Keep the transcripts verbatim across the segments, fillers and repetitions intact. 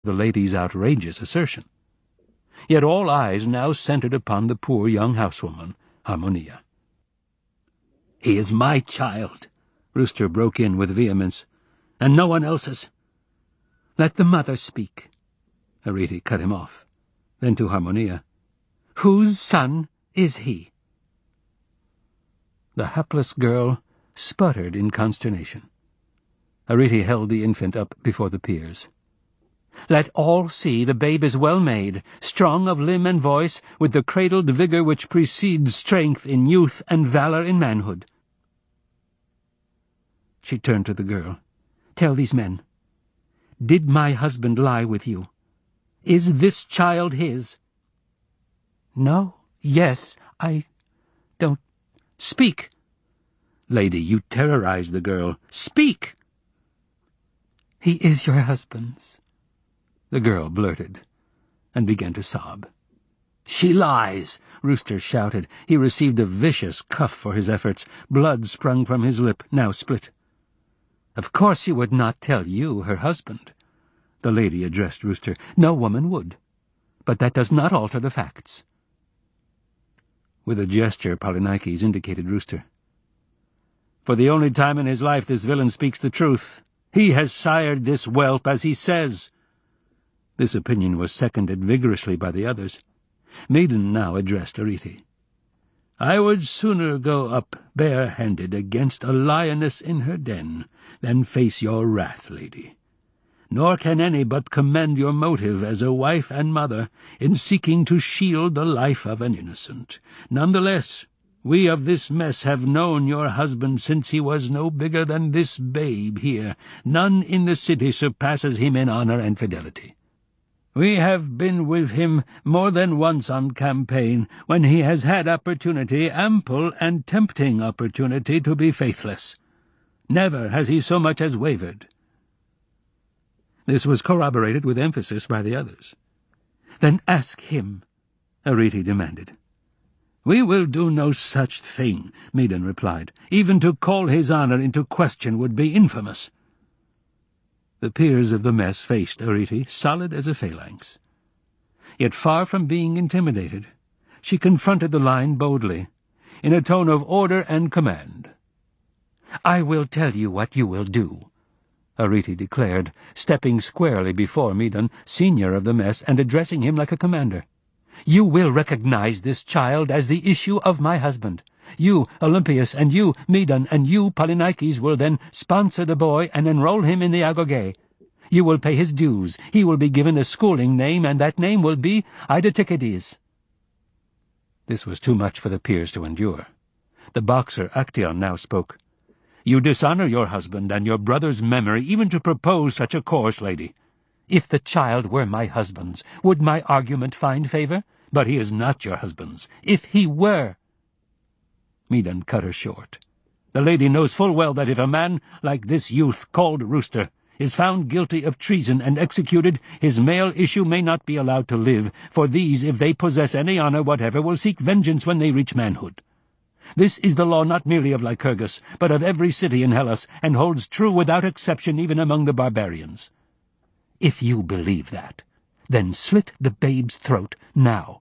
the lady's outrageous assertion. Yet all eyes now centered upon the poor young housewoman, Harmonia. "He is my child," Rooster broke in with vehemence, "and no one else's." "Let the mother speak," Arete cut him off. Then to Harmonia, "Whose son is he?" The hapless girl sputtered in consternation. Arete held the infant up before the peers. "Let all see the babe is well made, strong of limb and voice, with the cradled vigour which precedes strength in youth and valour in manhood." She turned to the girl. "Tell these men, did my husband lie with you? Is this child his?" "No, yes, I don't. Speak!" "Lady, you terrorize the girl. Speak!" "He is your husband's," the girl blurted, and began to sob. "She lies!" Rooster shouted. He received a vicious cuff for his efforts. Blood sprung from his lip, now split. "Of course she would not tell you, her husband," the lady addressed Rooster. "No woman would. But that does not alter the facts." With a gesture, Polynices indicated Rooster. "For the only time in his life this villain speaks the truth. He has sired this whelp, as he says." This opinion was seconded vigorously by the others. Medon now addressed Arete. "I would sooner go up bare-handed against a lioness in her den than face your wrath, lady. Nor can any but commend your motive as a wife and mother in seeking to shield the life of an innocent. None the less, we of this mess have known your husband since he was no bigger than this babe here. None in the city surpasses him in honour and fidelity. We have been with him more than once on campaign, when he has had opportunity, ample and tempting opportunity, to be faithless. Never has he so much as wavered." This was corroborated with emphasis by the others. "Then ask him," Arete demanded. "We will do no such thing," Medon replied. "Even to call his honour into question would be infamous." The peers of the mess faced Arete, solid as a phalanx. Yet far from being intimidated, she confronted the line boldly, in a tone of order and command. "I will tell you what you will do," Arete declared, stepping squarely before Medon, senior of the mess, and addressing him like a commander. "You will recognize this child as the issue of my husband. You, Olympias, and you, Medon, and you, Polynices, will then sponsor the boy and enroll him in the Agoge. You will pay his dues. He will be given a schooling name, and that name will be Eidotychides." This was too much for the peers to endure. The boxer Actaeon now spoke. "You dishonour your husband and your brother's memory even to propose such a course, lady." "If the child were my husband's, would my argument find favour?" "But he is not your husband's." "If he were—" Medon cut her short. "The lady knows full well that if a man like this youth, called Rooster, is found guilty of treason and executed, his male issue may not be allowed to live, for these, if they possess any honour whatever, will seek vengeance when they reach manhood. This is the law not merely of Lycurgus, but of every city in Hellas, and holds true without exception even among the barbarians. If you believe that, then slit the babe's throat now."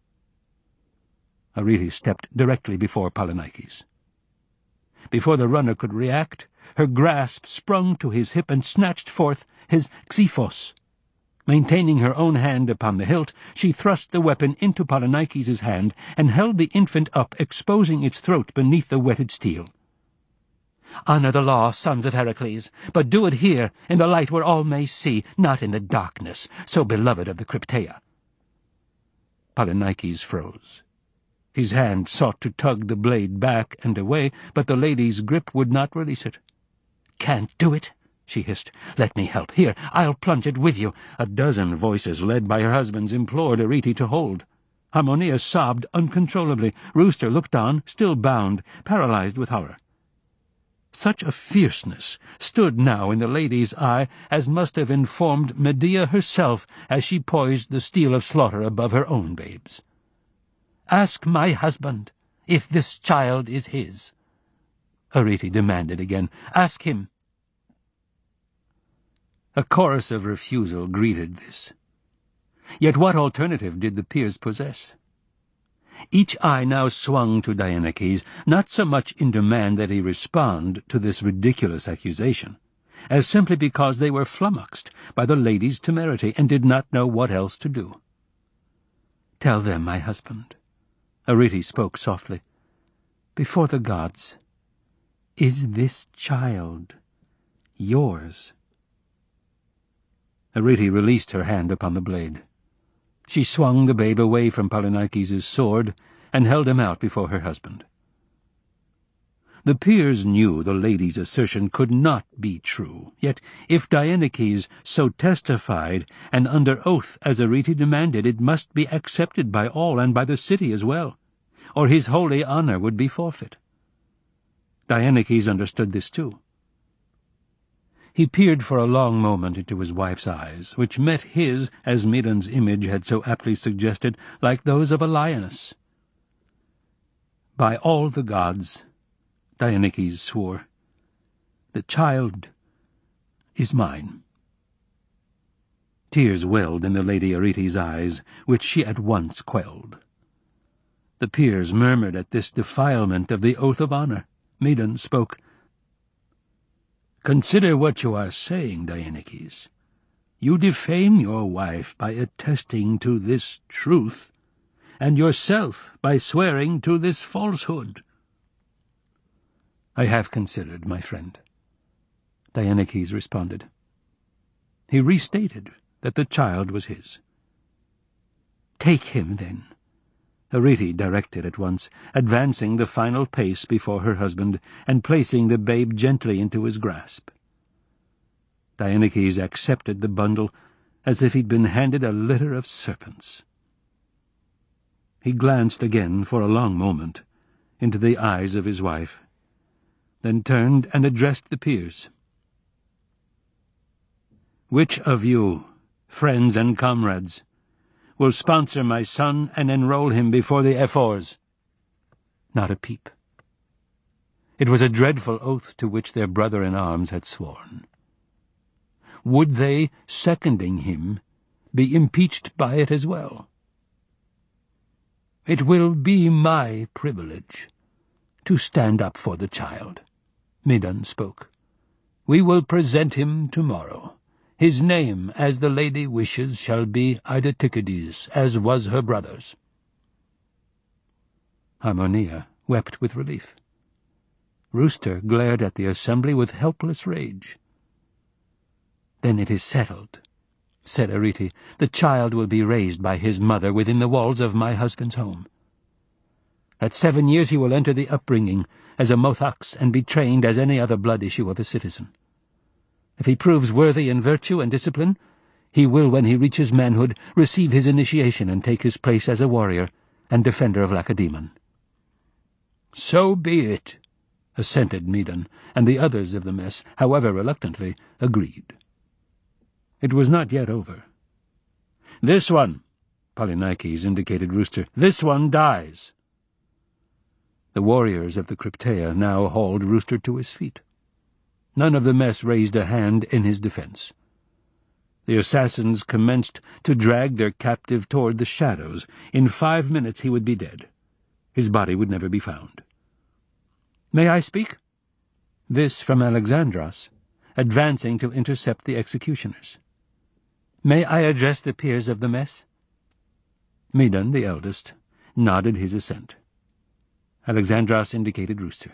Arete stepped directly before Polynices. Before the runner could react, her grasp sprung to his hip and snatched forth his xyphos. Maintaining her own hand upon the hilt, she thrust the weapon into Polynices' hand and held the infant up, exposing its throat beneath the whetted steel. "Honour the law, sons of Heracles, but do it here, in the light where all may see, not in the darkness, so beloved of the Crypteia." Polynices froze. His hand sought to tug the blade back and away, but the lady's grip would not release it. "Can't do it," she hissed. "Let me help. Here, I'll plunge it with you." A dozen voices, led by her husband's, implored Arete to hold. Harmonia sobbed uncontrollably. Rooster looked on, still bound, paralyzed with horror. Such a fierceness stood now in the lady's eye as must have informed Medea herself as she poised the steel of slaughter above her own babes. "Ask my husband if this child is his," Arete demanded again. "Ask him." A chorus of refusal greeted this. Yet what alternative did the peers possess? Each eye now swung to Diannikes, not so much in demand that he respond to this ridiculous accusation, as simply because they were flummoxed by the lady's temerity and did not know what else to do. "Tell them, my husband," Arete spoke softly, "before the gods, is this child yours?" Arete released her hand upon the blade. She swung the babe away from Polynices' sword and held him out before her husband. The peers knew the lady's assertion could not be true, yet if Diannikes so testified, and under oath as Arete demanded, it must be accepted by all and by the city as well, or his holy honor would be forfeit. Diannikes understood this too. He peered for a long moment into his wife's eyes, which met his, as Medon's image had so aptly suggested, like those of a lioness. "By all the gods," Diannikes swore, "the child is mine." Tears welled in the Lady Arete's eyes, which she at once quelled. The peers murmured at this defilement of the oath of honor. Medon spoke. "Consider what you are saying, Diannikes. You defame your wife by attesting to this truth, and yourself by swearing to this falsehood." "I have considered, my friend," Diannikes responded. He restated that the child was his. "Take him, then," Arete directed at once, advancing the final pace before her husband and placing the babe gently into his grasp. Diannikes accepted the bundle as if he'd been handed a litter of serpents. He glanced again for a long moment into the eyes of his wife, then turned and addressed the peers. "Which of you, friends and comrades, will sponsor my son and enroll him before the ephors?" Not a peep. It was a dreadful oath to which their brother-in-arms had sworn. Would they, seconding him, be impeached by it as well? "It will be my privilege to stand up for the child," Medon spoke. "We will present him tomorrow. His name, as the lady wishes, shall be Aidatikides, as was her brother's." Harmonia wept with relief. Rooster glared at the assembly with helpless rage. "Then it is settled," said Arete. "The child will be raised by his mother within the walls of my husband's home. At seven years he will enter the upbringing as a Mothax and be trained as any other blood issue of a citizen. If he proves worthy in virtue and discipline, he will, when he reaches manhood, receive his initiation and take his place as a warrior and defender of Lacedaemon." "So be it," assented Medon, and the others of the mess, however reluctantly, agreed. It was not yet over. "This one," Polynices indicated Rooster, "this one dies." The warriors of the Crypteia now hauled Rooster to his feet. None of the mess raised a hand in his defense. The assassins commenced to drag their captive toward the shadows. In five minutes he would be dead. His body would never be found. "May I speak?" This from Alexandros, advancing to intercept the executioners. "May I address the peers of the mess?" Medon, the eldest, nodded his assent. Alexandros indicated Rooster.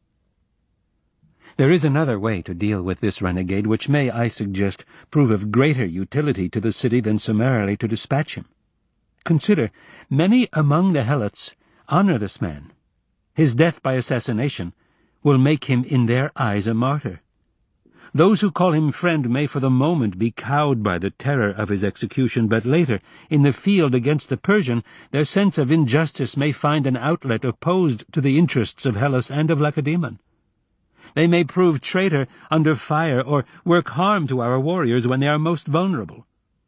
"There is another way to deal with this renegade which may, I suggest, prove of greater utility to the city than summarily to dispatch him. Consider, many among the Helots honor this man. His death by assassination will make him in their eyes a martyr. Those who call him friend may for the moment be cowed by the terror of his execution, but later, in the field against the Persian, their sense of injustice may find an outlet opposed to the interests of Hellas and of Lacedaemon. They may prove traitor under fire or work harm to our warriors when they are most vulnerable."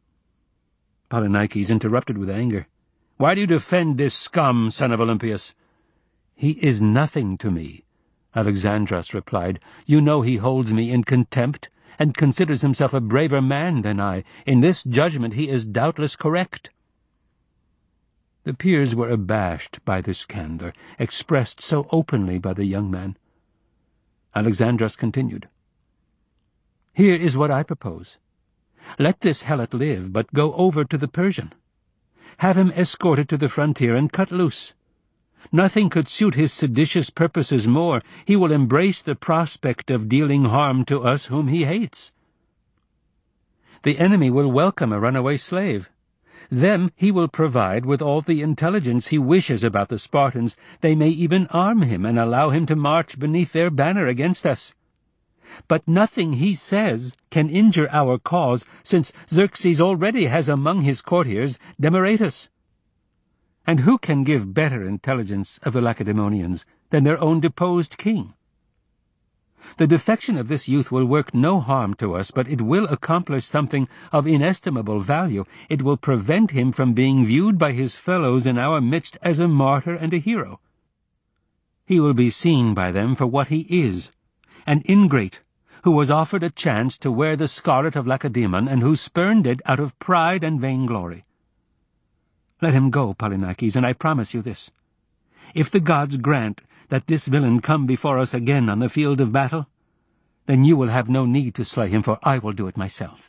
Polynices interrupted with anger. "Why do you defend this scum, son of Olympias?" "He is nothing to me," Alexandros replied. "You know he holds me in contempt, and considers himself a braver man than I. In this judgment he is doubtless correct." The peers were abashed by this candour, expressed so openly by the young man. Alexandros continued, "Here is what I propose. Let this Helot live, but go over to the Persian. Have him escorted to the frontier and cut loose. Nothing could suit his seditious purposes more. He will embrace the prospect of dealing harm to us whom he hates. The enemy will welcome a runaway slave. Them he will provide with all the intelligence he wishes about the Spartans. They may even arm him and allow him to march beneath their banner against us. But nothing he says can injure our cause, since Xerxes already has among his courtiers Demaratus. And who can give better intelligence of the Lacedaemonians than their own deposed king? The defection of this youth will work no harm to us, but it will accomplish something of inestimable value. It will prevent him from being viewed by his fellows in our midst as a martyr and a hero. He will be seen by them for what he is, an ingrate who was offered a chance to wear the scarlet of Lacedaemon and who spurned it out of pride and vainglory. Let him go, Polynices, and I promise you this. If the gods grant that this villain come before us again on the field of battle, then you will have no need to slay him, for I will do it myself."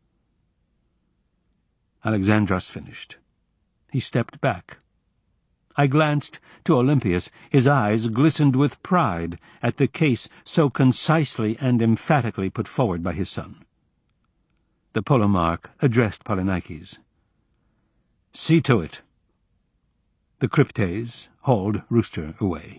Alexandros finished. He stepped back. I glanced to Olympias. His eyes glistened with pride at the case so concisely and emphatically put forward by his son. The Polemarch addressed Polynices. "See to it." The Cryptes hauled Rooster away.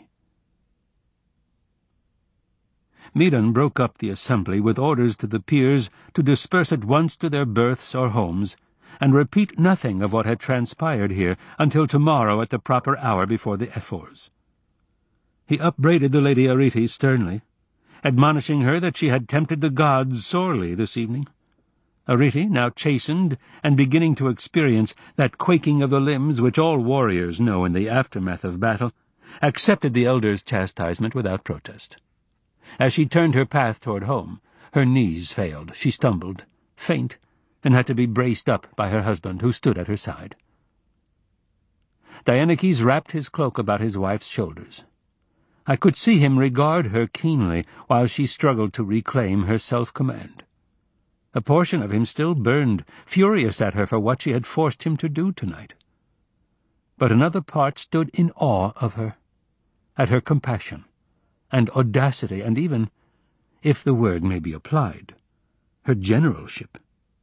Medon broke up the assembly with orders to the peers to disperse at once to their berths or homes, and repeat nothing of what had transpired here until tomorrow at the proper hour before the ephors. He upbraided the Lady Arete sternly, admonishing her that she had tempted the gods sorely this evening. Arete, now chastened and beginning to experience that quaking of the limbs which all warriors know in the aftermath of battle, accepted the elder's chastisement without protest. As she turned her path toward home, her knees failed, she stumbled, faint, and had to be braced up by her husband, who stood at her side. Dionychus wrapped his cloak about his wife's shoulders. I could see him regard her keenly while she struggled to reclaim her self-command. A portion of him still burned, furious at her for what she had forced him to do tonight. But another part stood in awe of her, at her compassion, and audacity, and even, if the word may be applied, her generalship.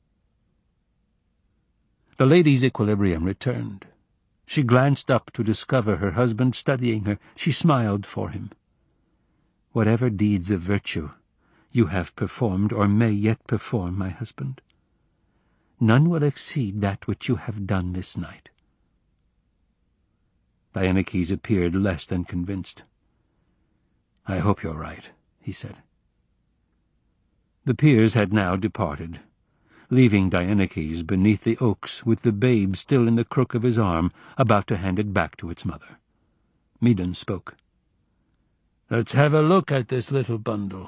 The lady's equilibrium returned. She glanced up to discover her husband studying her. She smiled for him. "Whatever deeds of virtue you have performed or may yet perform, my husband, none will exceed that which you have done this night." Dionychus appeared less than convinced. "I hope you're right," he said. The peers had now departed, leaving Dionychus beneath the oaks with the babe still in the crook of his arm, about to hand it back to its mother. Medon spoke. "Let's have a look at this little bundle."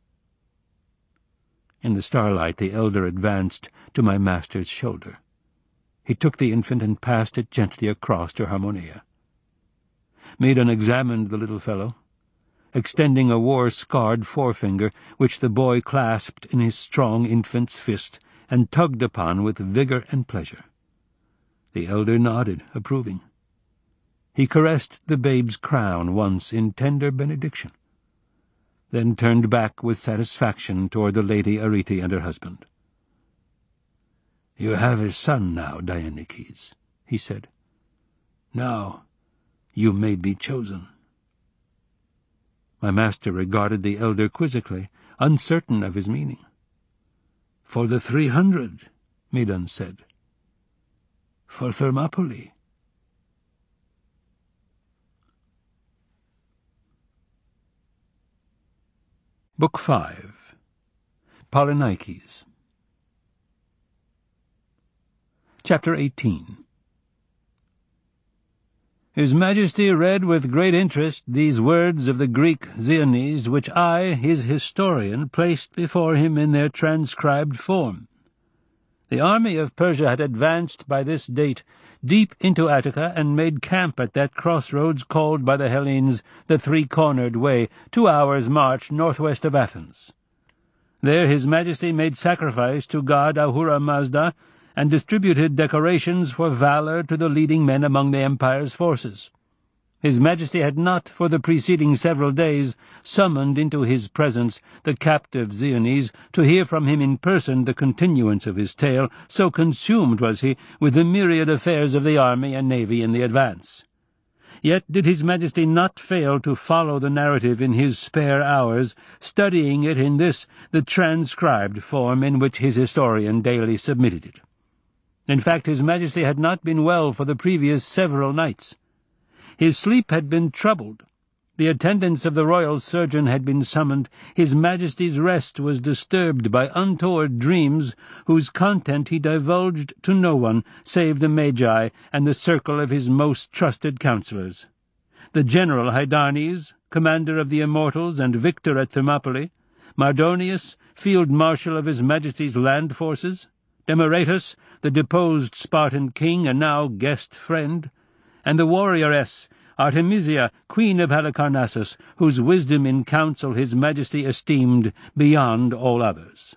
In the starlight the elder advanced to my master's shoulder. He took the infant and passed it gently across to Harmonia. Medon examined the little fellow, extending a war-scarred forefinger which the boy clasped in his strong infant's fist and tugged upon with vigour and pleasure. The elder nodded, approving. He caressed the babe's crown once in tender benediction, then turned back with satisfaction toward the Lady Arete and her husband. "You have a son now, Dionychus," he said. "Now you may be chosen." My master regarded the elder quizzically, uncertain of his meaning. "For the three hundred," Medon said. "For Thermopylae." Book five. Polynices. Chapter eighteen. His Majesty read with great interest these words of the Greek Xeones, which I, his historian, placed before him in their transcribed form. The army of Persia had advanced by this date deep into Attica and made camp at that crossroads called by the Hellenes the Three-Cornered Way, two hours' march northwest of Athens. There his Majesty made sacrifice to god Ahura Mazda and distributed decorations for valor to the leading men among the empire's forces. His Majesty had not, for the preceding several days, summoned into his presence the captive Xeones to hear from him in person the continuance of his tale, so consumed was he with the myriad affairs of the army and navy in the advance. Yet did his Majesty not fail to follow the narrative in his spare hours, studying it in this, the transcribed form in which his historian daily submitted it. In fact, his Majesty had not been well for the previous several nights. His sleep had been troubled. The attendance of the royal surgeon had been summoned. His Majesty's rest was disturbed by untoward dreams, whose content he divulged to no one save the Magi and the circle of his most trusted counsellors. The general Hydarnes, commander of the Immortals and victor at Thermopylae, Mardonius, field marshal of his Majesty's land forces, Demaratus, the deposed Spartan king and now guest friend, and the warrioress Artemisia, queen of Halicarnassus, whose wisdom in council his Majesty esteemed beyond all others.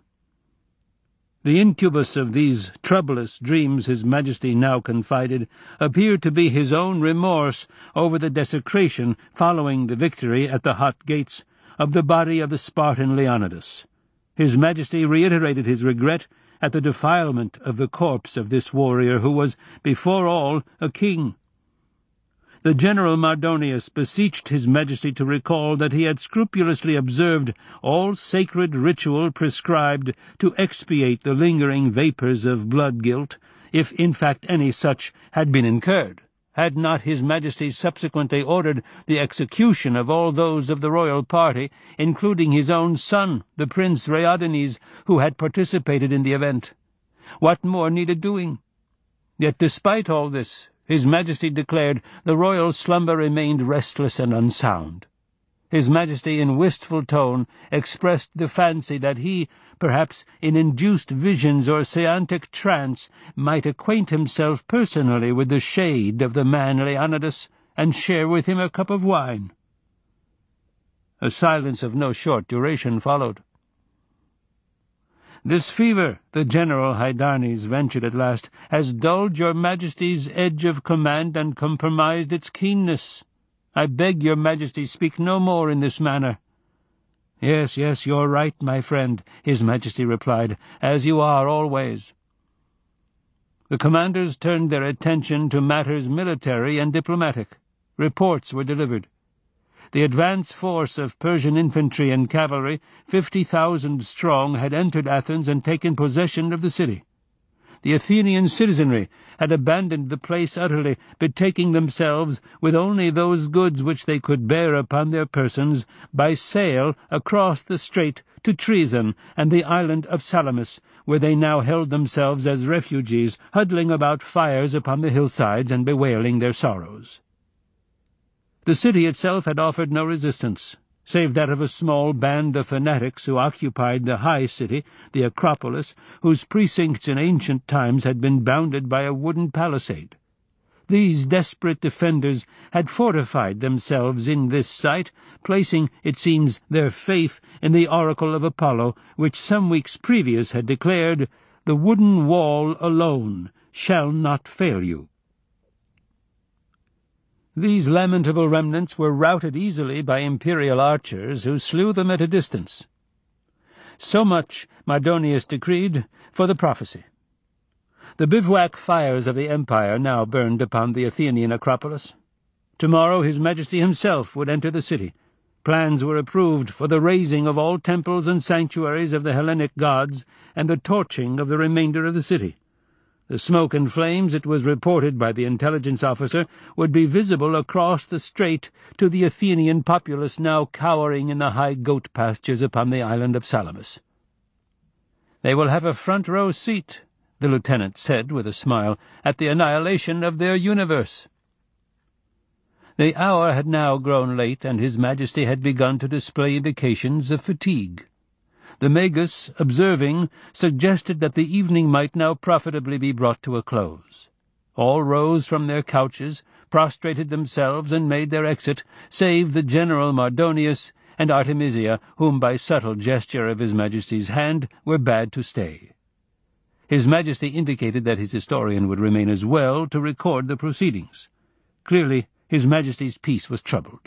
The incubus of these troublous dreams his Majesty now confided appeared to be his own remorse over the desecration following the victory at the Hot Gates of the body of the Spartan Leonidas. His Majesty reiterated his regret at the defilement of the corpse of this warrior who was, before all, a king. The General Mardonius beseeched his Majesty to recall that he had scrupulously observed all sacred ritual prescribed to expiate the lingering vapours of blood guilt, if in fact any such had been incurred. Had not his Majesty subsequently ordered the execution of all those of the royal party, including his own son, the Prince Rheodanes, who had participated in the event? What more needed doing? Yet despite all this, his Majesty declared the royal slumber remained restless and unsound. His Majesty, in wistful tone, expressed the fancy that he, perhaps in induced visions or seantic trance, might acquaint himself personally with the shade of the man Leonidas, and share with him a cup of wine. A silence of no short duration followed. "This fever," the General Hydarnes ventured at last, "has dulled your Majesty's edge of command and compromised its keenness. I beg your Majesty speak no more in this manner." "Yes, yes, you're right, my friend," his Majesty replied, "as you are always." The commanders turned their attention to matters military and diplomatic. Reports were delivered. The advance force of Persian infantry and cavalry, fifty thousand strong, had entered Athens and taken possession of the city. The Athenian citizenry had abandoned the place utterly, betaking themselves, with only those goods which they could bear upon their persons, by sail across the strait to Treason and the island of Salamis, where they now held themselves as refugees, huddling about fires upon the hillsides and bewailing their sorrows. The city itself had offered no resistance, save that of a small band of fanatics who occupied the high city, the Acropolis, whose precincts in ancient times had been bounded by a wooden palisade. These desperate defenders had fortified themselves in this site, placing, it seems, their faith in the oracle of Apollo, which some weeks previous had declared, "The wooden wall alone shall not fail you." These lamentable remnants were routed easily by imperial archers, who slew them at a distance. So much, Mardonius decreed, for the prophecy. The bivouac fires of the empire now burned upon the Athenian Acropolis. Tomorrow his Majesty himself would enter the city. Plans were approved for the razing of all temples and sanctuaries of the Hellenic gods, and the torching of the remainder of the city. The smoke and flames, it was reported by the intelligence officer, would be visible across the strait to the Athenian populace now cowering in the high goat pastures upon the island of Salamis. "They will have a front-row seat," the lieutenant said with a smile, "at the annihilation of their universe." The hour had now grown late, and his Majesty had begun to display indications of fatigue. The Magus, observing, suggested that the evening might now profitably be brought to a close. All rose from their couches, prostrated themselves, and made their exit, save the General Mardonius and Artemisia, whom by subtle gesture of his Majesty's hand were bade to stay. His Majesty indicated that his historian would remain as well to record the proceedings. Clearly, his Majesty's peace was troubled.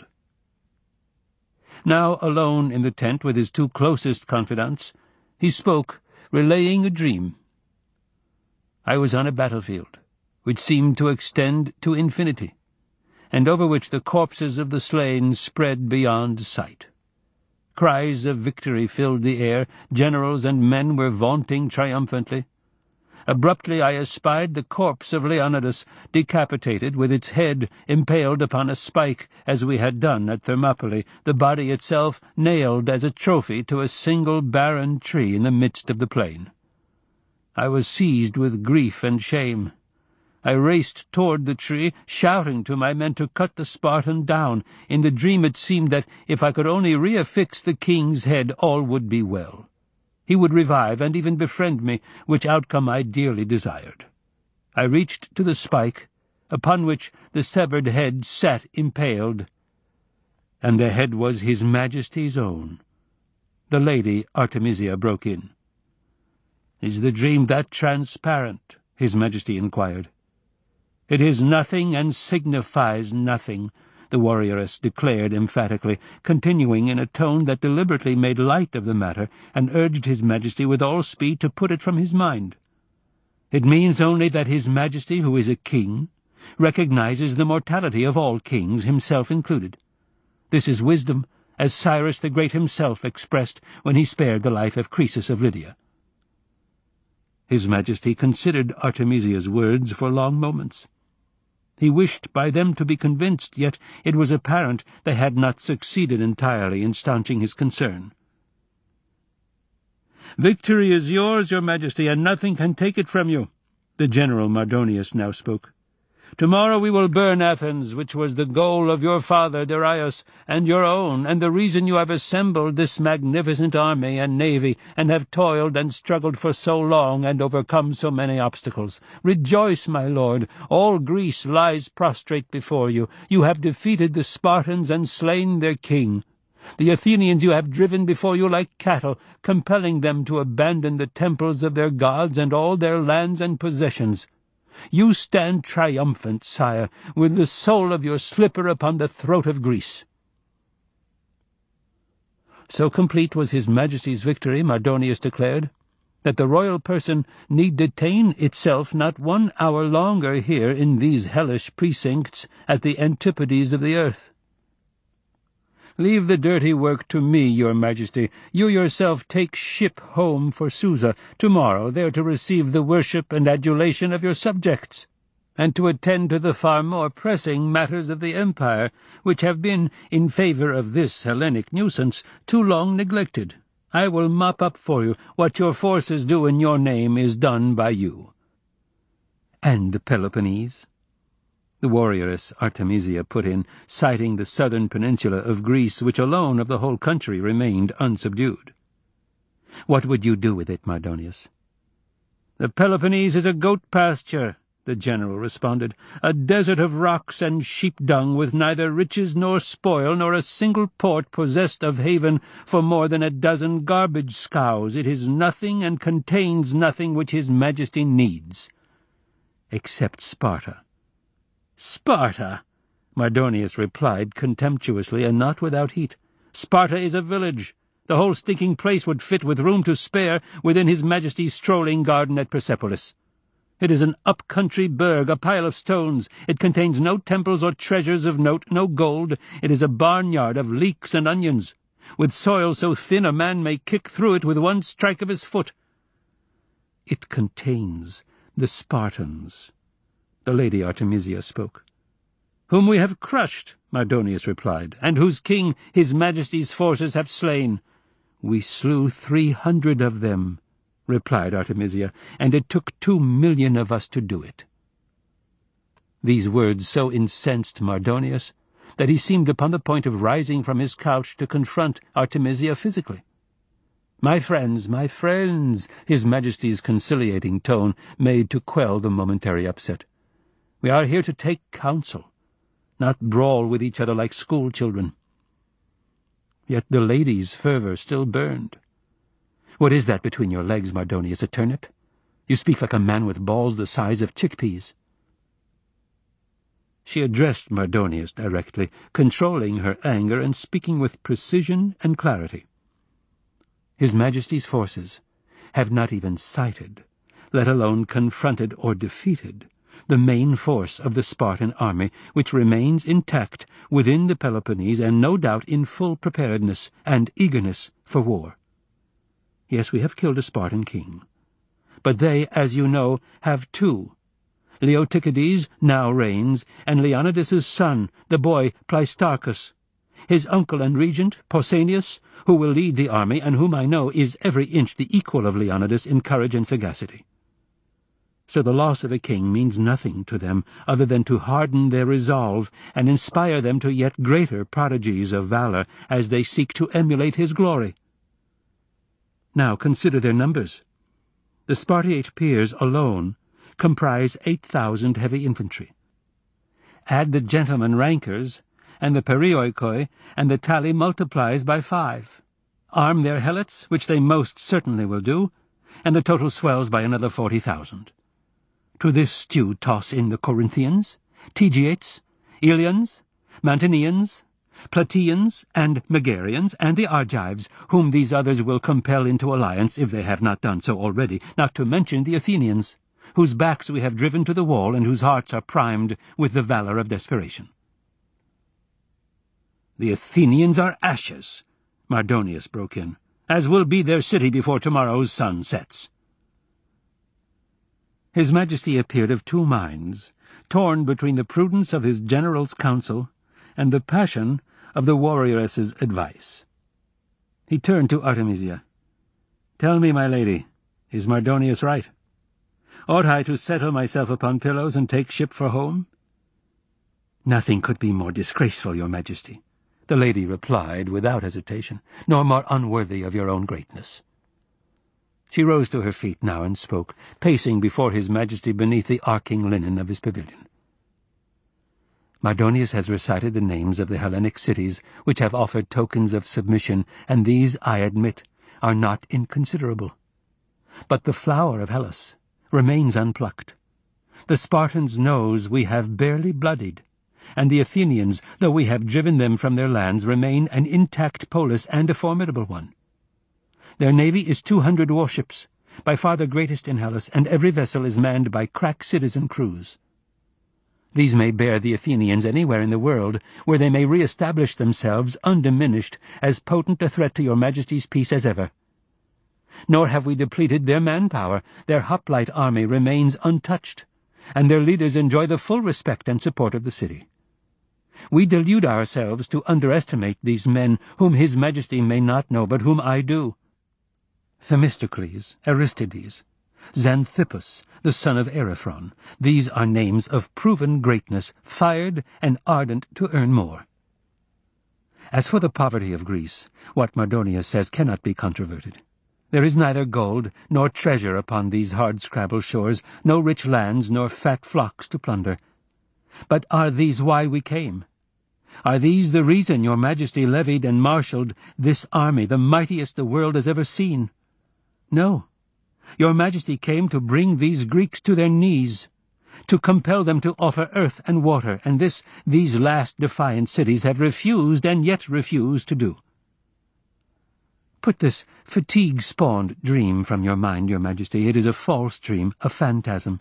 Now alone in the tent with his two closest confidants, he spoke, relaying a dream. I was on a battlefield, which seemed to extend to infinity, and over which the corpses of the slain spread beyond sight. Cries of victory filled the air, generals and men were vaunting triumphantly. Abruptly I espied the corpse of Leonidas, decapitated, with its head impaled upon a spike, as we had done at Thermopylae, the body itself nailed as a trophy to a single barren tree in the midst of the plain. I was seized with grief and shame. I raced toward the tree, shouting to my men to cut the Spartan down. In the dream it seemed that if I could only reaffix the king's head, all would be well. He would revive and even befriend me, which outcome I dearly desired. I reached to the spike, upon which the severed head sat impaled, and the head was his Majesty's own. The Lady Artemisia broke in. "Is the dream that transparent?" his Majesty inquired. "It is nothing and signifies nothing," the warrioress declared emphatically, continuing in a tone that deliberately made light of the matter and urged his Majesty with all speed to put it from his mind. "It means only that his Majesty, who is a king, recognizes the mortality of all kings, himself included. This is wisdom, as Cyrus the Great himself expressed when he spared the life of Croesus of Lydia." His Majesty considered Artemisia's words for long moments. He wished by them to be convinced, yet it was apparent they had not succeeded entirely in staunching his concern. "Victory is yours, your Majesty, and nothing can take it from you," the General Mardonius now spoke. "Tomorrow we will burn Athens, which was the goal of your father Darius, and your own, and the reason you have assembled this magnificent army and navy, and have toiled and struggled for so long and overcome so many obstacles. Rejoice, my lord, all Greece lies prostrate before you. You have defeated the Spartans and slain their king. The Athenians you have driven before you like cattle, compelling them to abandon the temples of their gods and all their lands and possessions. You stand triumphant, sire, with the sole of your slipper upon the throat of Greece." So complete was his Majesty's victory, Mardonius declared, that the royal person need detain itself not one hour longer here in these hellish precincts at the antipodes of the earth. "Leave the dirty work to me, your Majesty. You yourself take ship home for Susa tomorrow, there to receive the worship and adulation of your subjects, and to attend to the far more pressing matters of the empire, which have been, in favour of this Hellenic nuisance, too long neglected. I will mop up for you. What your forces do in your name is done by you." "And the Peloponnese?" the warrioress Artemisia put in, citing the southern peninsula of Greece, which alone of the whole country remained unsubdued. "What would you do with it, Mardonius?" "The Peloponnese is a goat pasture," the general responded, "a desert of rocks and sheep-dung, with neither riches nor spoil, nor a single port possessed of haven for more than a dozen garbage scows. It is nothing and contains nothing which his Majesty needs." "Except Sparta." "Sparta!" Mardonius replied contemptuously, and not without heat. "Sparta is a village. The whole stinking place would fit with room to spare within his Majesty's strolling garden at Persepolis. It is an up-country burg, a pile of stones. It contains no temples or treasures of note, no gold. It is a barnyard of leeks and onions, with soil so thin a man may kick through it with one strike of his foot." "It contains the Spartans," the Lady Artemisia spoke. "Whom we have crushed," Mardonius replied, "and whose king his Majesty's forces have slain." "We slew three hundred of them," replied Artemisia, "and it took two million of us to do it." These words so incensed Mardonius that he seemed upon the point of rising from his couch to confront Artemisia physically. "My friends, my friends," His Majesty's conciliating tone made to quell the momentary upset. "We are here to take counsel, not brawl with each other like school-children." Yet the lady's fervour still burned. "What is that between your legs, Mardonius, a turnip? You speak like a man with balls the size of chickpeas." She addressed Mardonius directly, controlling her anger and speaking with precision and clarity. "His Majesty's forces have not even sighted, let alone confronted or defeated, the main force of the Spartan army, which remains intact within the Peloponnese and no doubt in full preparedness and eagerness for war. Yes, we have killed a Spartan king, but they, as you know, have two. Leotychides now reigns, and Leonidas's son, the boy Pleistarchus, his uncle and regent, Pausanias, who will lead the army, and whom I know is every inch the equal of Leonidas in courage and sagacity. So the loss of a king means nothing to them other than to harden their resolve and inspire them to yet greater prodigies of valour as they seek to emulate his glory. Now consider their numbers. The Spartiate peers alone comprise eight thousand heavy infantry. Add the gentlemen rankers, and the perioikoi, and the tally multiplies by five. Arm their helots, which they most certainly will do, and the total swells by another forty thousand. To this stew toss in the Corinthians, Tegeates, Eleans, Mantineans, Plataeans, and Megarians, and the Argives, whom these others will compel into alliance if they have not done so already, not to mention the Athenians, whose backs we have driven to the wall and whose hearts are primed with the valour of desperation." "The Athenians are ashes," Mardonius broke in, "as will be their city before tomorrow's sun sets." His Majesty appeared of two minds, torn between the prudence of his general's counsel and the passion of the warrioress's advice. He turned to Artemisia. "Tell me, my lady, is Mardonius right? Ought I to settle myself upon pillows and take ship for home?" "Nothing could be more disgraceful, your Majesty," the lady replied without hesitation, "nor more unworthy of your own greatness." She rose to her feet now and spoke, pacing before his Majesty beneath the arcing linen of his pavilion. "Mardonius has recited the names of the Hellenic cities which have offered tokens of submission, and these, I admit, are not inconsiderable. But the flower of Hellas remains unplucked. The Spartans knows we have barely bloodied, and the Athenians, though we have driven them from their lands, remain an intact polis and a formidable one. Their navy is two hundred warships, by far the greatest in Hellas, and every vessel is manned by crack citizen crews. These may bear the Athenians anywhere in the world, where they may re-establish themselves undiminished, as potent a threat to your Majesty's peace as ever. Nor have we depleted their manpower. Their hoplite army remains untouched, and their leaders enjoy the full respect and support of the city. We delude ourselves to underestimate these men, whom His Majesty may not know, but whom I do. Themistocles, Aristides, Xanthippus, the son of Eriphron, these are names of proven greatness, fired and ardent to earn more. As for the poverty of Greece, what Mardonius says cannot be controverted. There is neither gold nor treasure upon these hard-scrabble shores, no rich lands nor fat flocks to plunder. But are these why we came? Are these the reason your Majesty levied and marshalled this army, the mightiest the world has ever seen? No. Your Majesty came to bring these Greeks to their knees, to compel them to offer earth and water, and this these last defiant cities have refused and yet refuse to do. Put this fatigue-spawned dream from your mind, your Majesty. It is a false dream, a phantasm.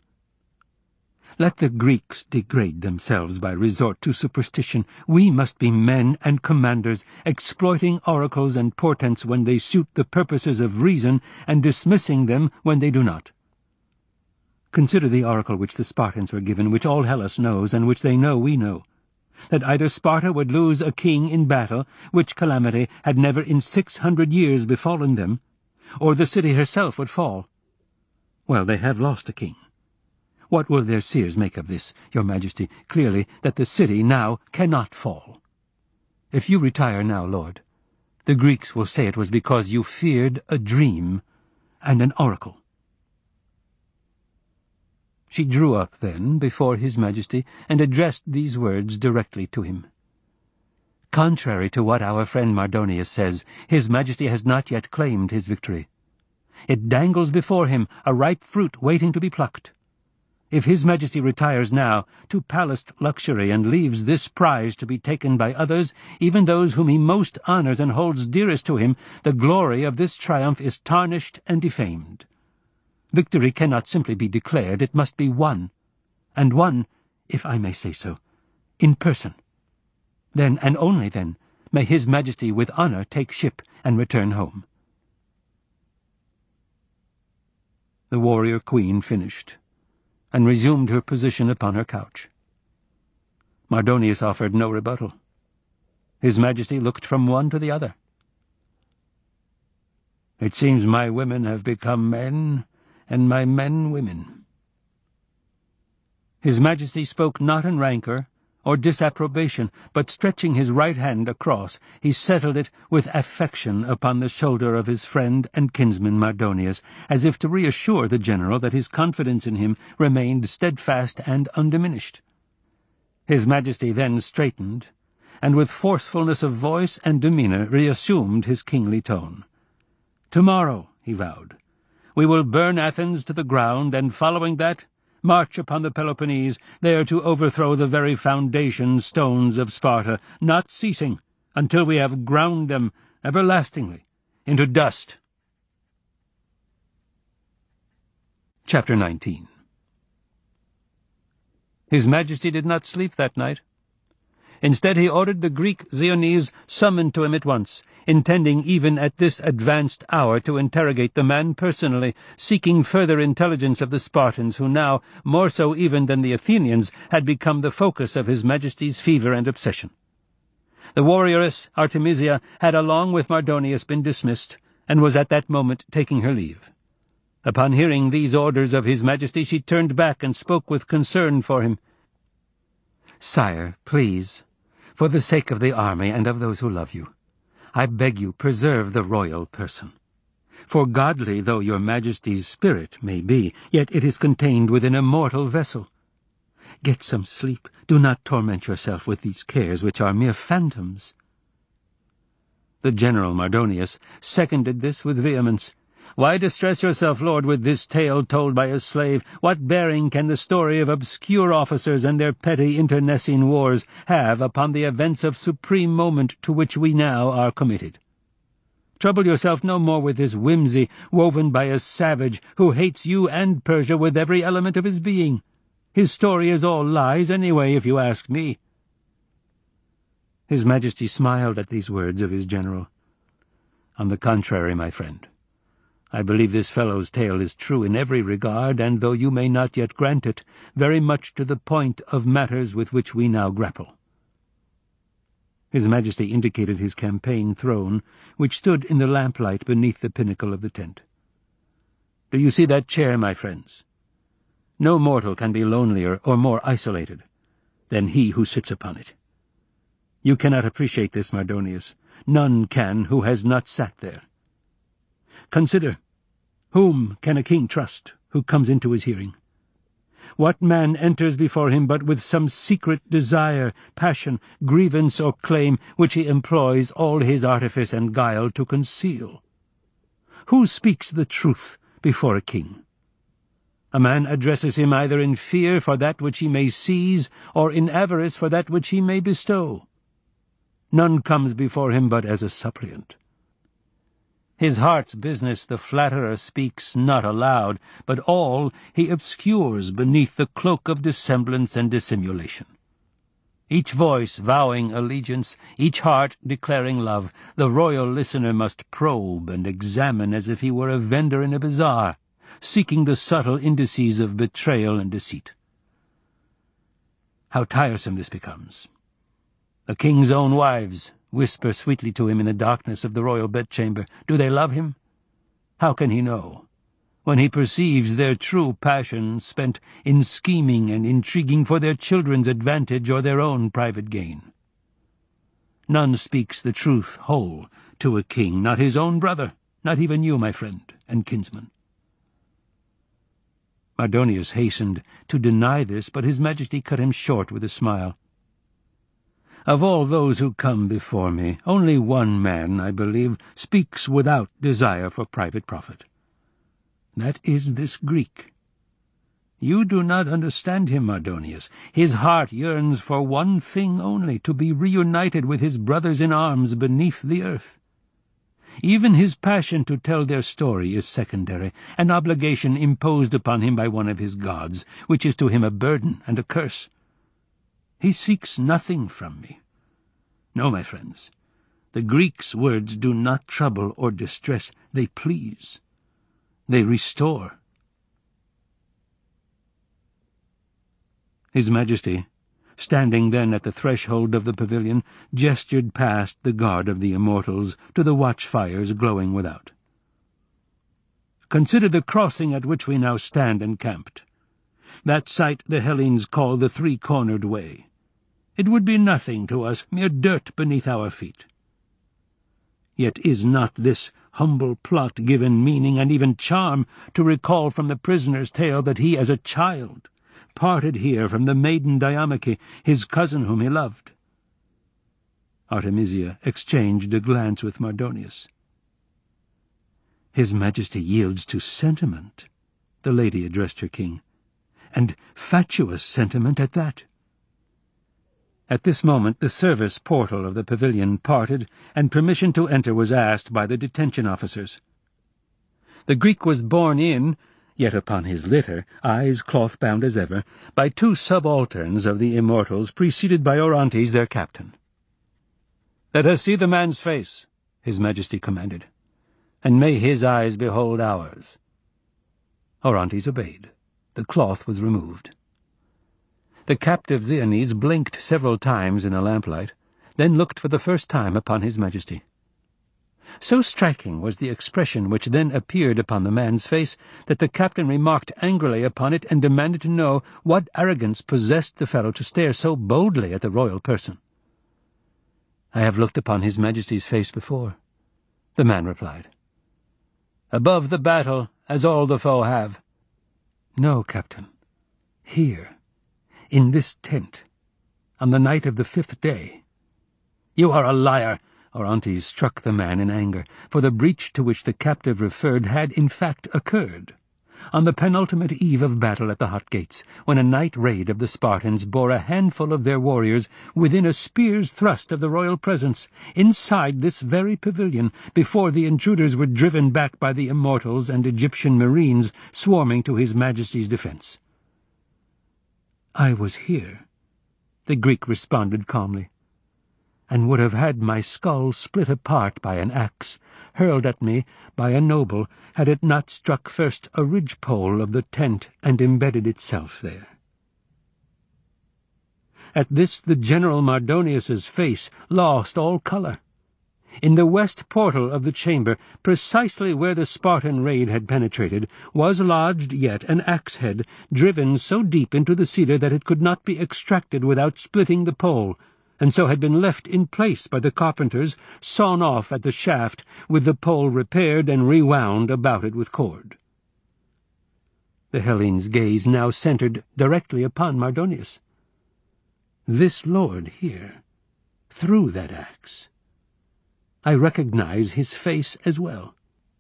Let the Greeks degrade themselves by resort to superstition. We must be men and commanders, exploiting oracles and portents when they suit the purposes of reason, and dismissing them when they do not. Consider the oracle which the Spartans were given, which all Hellas knows, and which they know we know, that either Sparta would lose a king in battle, which calamity had never in six hundred years befallen them, or the city herself would fall. Well, they have lost a king. What will their seers make of this, your Majesty? Clearly that the city now cannot fall. If you retire now, Lord, the Greeks will say it was because you feared a dream and an oracle." She drew up, then, before his Majesty, and addressed these words directly to him. "Contrary to what our friend Mardonius says, his Majesty has not yet claimed his victory. It dangles before him, a ripe fruit waiting to be plucked. If his Majesty retires now to palaced luxury and leaves this prize to be taken by others, even those whom he most honours and holds dearest to him, the glory of this triumph is tarnished and defamed. Victory cannot simply be declared, it must be won, and won, if I may say so, in person. Then, and only then, may his Majesty with honour take ship and return home." The warrior queen finished, and resumed her position upon her couch. Mardonius offered no rebuttal. His Majesty looked from one to the other. "It seems my women have become men, and my men women." His Majesty spoke not in rancour or disapprobation, but stretching his right hand across, he settled it with affection upon the shoulder of his friend and kinsman Mardonius, as if to reassure the general that his confidence in him remained steadfast and undiminished. His Majesty then straightened, and with forcefulness of voice and demeanour reassumed his kingly tone. "Tomorrow," he vowed, "we will burn Athens to the ground, and following that, march upon the Peloponnese, there to overthrow the very foundation stones of Sparta, not ceasing until we have ground them everlastingly into dust." Chapter nineteen. His Majesty did not sleep that night. Instead, he ordered the Greek Xiones summoned to him at once, intending even at this advanced hour to interrogate the man personally, seeking further intelligence of the Spartans, who now, more so even than the Athenians, had become the focus of his Majesty's fever and obsession. The warrioress Artemisia had, along with Mardonius, been dismissed, and was at that moment taking her leave. Upon hearing these orders of his Majesty, she turned back and spoke with concern for him. "Sire, please, for the sake of the army and of those who love you, I beg you preserve the royal person. For godly though your Majesty's spirit may be, yet it is contained within a mortal vessel. Get some sleep. Do not torment yourself with these cares, which are mere phantoms." The general Mardonius seconded this with vehemence. "Why distress yourself, Lord, with this tale told by a slave? What bearing can the story of obscure officers and their petty internecine wars have upon the events of supreme moment to which we now are committed? Trouble yourself no more with this whimsy woven by a savage who hates you and Persia with every element of his being. His story is all lies anyway, if you ask me." His Majesty smiled at these words of his general. "On the contrary, my friend, I believe this fellow's tale is true in every regard, and, though you may not yet grant it, very much to the point of matters with which we now grapple." His Majesty indicated his campaign throne, which stood in the lamplight beneath the pinnacle of the tent. "Do you see that chair, my friends? No mortal can be lonelier or more isolated than he who sits upon it. You cannot appreciate this, Mardonius. None can who has not sat there. Consider, whom can a king trust who comes into his hearing? What man enters before him but with some secret desire, passion, grievance, or claim, which he employs all his artifice and guile to conceal? Who speaks the truth before a king? A man addresses him either in fear for that which he may seize, or in avarice for that which he may bestow. None comes before him but as a suppliant. His heart's business the flatterer speaks not aloud, but all he obscures beneath the cloak of dissemblance and dissimulation. Each voice vowing allegiance, each heart declaring love, the royal listener must probe and examine as if he were a vendor in a bazaar, seeking the subtle indices of betrayal and deceit. How tiresome this becomes! A king's own wives whisper sweetly to him in the darkness of the royal bedchamber. Do they love him? How can he know, when he perceives their true passion spent in scheming and intriguing for their children's advantage or their own private gain? None speaks the truth whole to a king, not his own brother, not even you, my friend and kinsman." Mardonius hastened to deny this, but his Majesty cut him short with a smile. "Of all those who come before me, only one man, I believe, speaks without desire for private profit. That is this Greek. You do not understand him, Mardonius. His heart yearns for one thing only, to be reunited with his brothers in arms beneath the earth. Even his passion to tell their story is secondary, an obligation imposed upon him by one of his gods, which is to him a burden and a curse. He seeks nothing from me. No, my friends, the Greek's words do not trouble or distress, they please, they restore." His Majesty, standing then at the threshold of the pavilion, gestured past the guard of the immortals to the watchfires glowing without. "Consider the crossing at which we now stand encamped. That site the Hellenes call the Three-Cornered Way. It would be nothing to us, mere dirt beneath our feet. Yet is not this humble plot given meaning and even charm to recall from the prisoner's tale that he, as a child, parted here from the maiden Diomede, his cousin whom he loved?" Artemisia exchanged a glance with Mardonius. "His Majesty yields to sentiment," the lady addressed her king, "and fatuous sentiment at that." At this moment the service portal of the pavilion parted, and permission to enter was asked by the detention officers. The Greek was borne in, yet upon his litter, eyes cloth-bound as ever, by two subalterns of the immortals, preceded by Orontes, their captain. "Let us see the man's face," his Majesty commanded, "and may his eyes behold ours." Orontes obeyed. The cloth was removed. The captive Zianes blinked several times in the lamplight, then looked for the first time upon his Majesty. So striking was the expression which then appeared upon the man's face that the captain remarked angrily upon it and demanded to know what arrogance possessed the fellow to stare so boldly at the royal person. "I have looked upon his Majesty's face before," the man replied. "Above the battle, as all the foe have." "No, Captain. Here, in this tent, on the night of the fifth day." "You are a liar!" Orontes struck the man in anger, for the breach to which the captive referred had in fact occurred. On the penultimate eve of battle at the Hot Gates, when a night raid of the Spartans bore a handful of their warriors within a spear's thrust of the royal presence, inside this very pavilion, before the intruders were driven back by the immortals and Egyptian marines swarming to his Majesty's defense. "I was here," the Greek responded calmly, "and would have had my skull split apart by an axe, hurled at me by a noble, had it not struck first a ridgepole of the tent and embedded itself there." At this the General Mardonius's face lost all colour. In the west portal of the chamber, precisely where the Spartan raid had penetrated, was lodged yet an axe-head, driven so deep into the cedar that it could not be extracted without splitting the pole, and so had been left in place by the carpenters, sawn off at the shaft, with the pole repaired and rewound about it with cord. The Hellene's gaze now centred directly upon Mardonius. "This lord here, threw that axe. I recognize his face as well."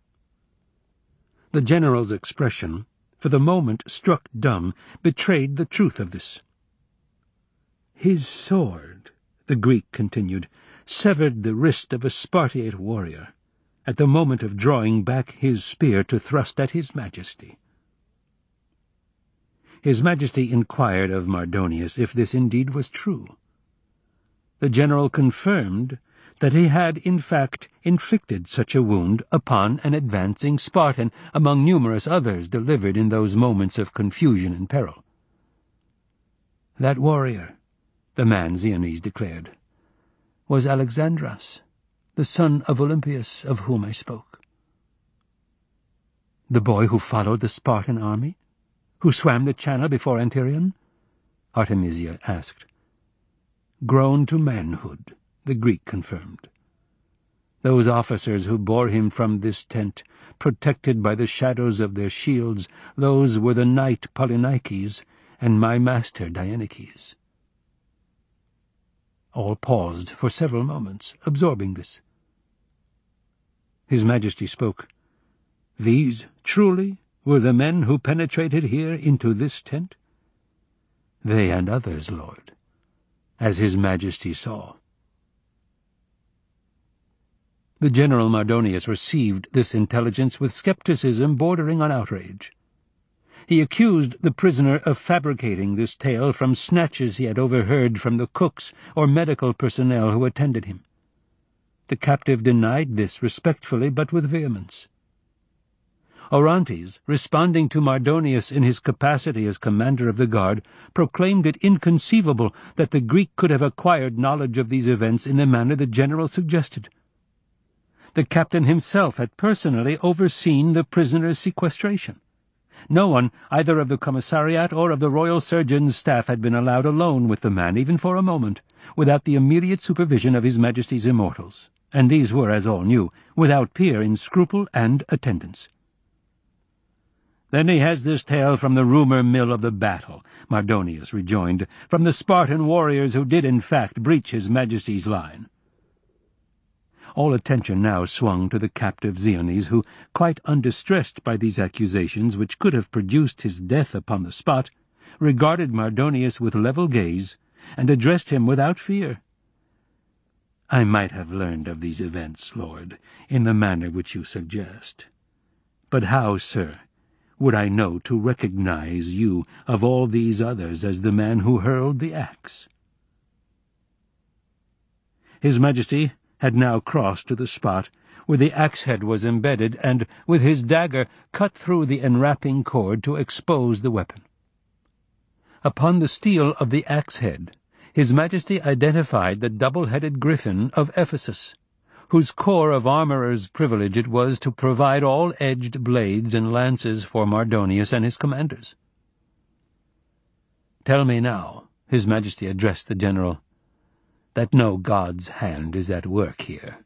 The general's expression, for the moment struck dumb, betrayed the truth of this. "His sword," the Greek continued, "severed the wrist of a Spartiate warrior at the moment of drawing back his spear to thrust at his Majesty." His Majesty inquired of Mardonius if this indeed was true. The general confirmed that he had in fact inflicted such a wound upon an advancing Spartan among numerous others delivered in those moments of confusion and peril. "That warrior," the man Zianes declared, "was Alexandras, the son of Olympias, of whom I spoke." "The boy who followed the Spartan army? Who swam the channel before Anterion?" Artemisia asked. "Grown to manhood," the Greek confirmed. Those officers who bore him from this tent, protected by the shadows of their shields, those were the knight Polynices and my master Dieneces. All paused for several moments, absorbing this. His Majesty spoke. "These, truly, were the men who penetrated here into this tent?" "They and others, Lord, as His Majesty saw." The General Mardonius received this intelligence with skepticism bordering on outrage. He accused the prisoner of fabricating this tale from snatches he had overheard from the cooks or medical personnel who attended him. The captive denied this respectfully but with vehemence. Orontes, responding to Mardonius in his capacity as commander of the guard, proclaimed it inconceivable that the Greek could have acquired knowledge of these events in the manner the general suggested. The captain himself had personally overseen the prisoner's sequestration. No one, either of the commissariat or of the royal surgeon's staff, had been allowed alone with the man, even for a moment, without the immediate supervision of His Majesty's immortals, and these were, as all knew, without peer in scruple and attendance. "Then he has this tale from the rumour mill of the battle," Mardonius rejoined, "from the Spartan warriors who did in fact breach His Majesty's line." All attention now swung to the captive Xeones, who, quite undistressed by these accusations which could have produced his death upon the spot, regarded Mardonius with level gaze, and addressed him without fear. "I might have learned of these events, Lord, in the manner which you suggest. But how, sir, would I know to recognize you of all these others as the man who hurled the axe?" His Majesty had now crossed to the spot where the axe-head was embedded, and, with his dagger, cut through the enwrapping cord to expose the weapon. Upon the steel of the axe-head, His Majesty identified the double-headed griffin of Ephesus, whose core of armourer's privilege it was to provide all edged blades and lances for Mardonius and his commanders. "Tell me now," His Majesty addressed the general, "that no god's hand is at work here."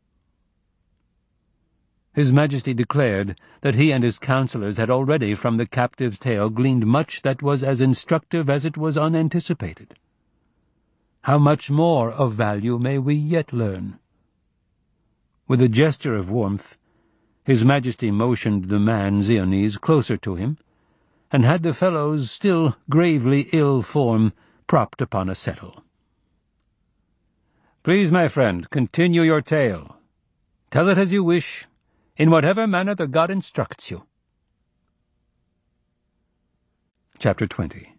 His Majesty declared that he and his counsellors had already from the captive's tale gleaned much that was as instructive as it was unanticipated. How much more of value may we yet learn? With a gesture of warmth, His Majesty motioned the man Xeones closer to him, and had the fellow's still gravely ill form propped upon a settle. "Please, my friend, continue your tale. Tell it as you wish, in whatever manner the god instructs you." Chapter twenty.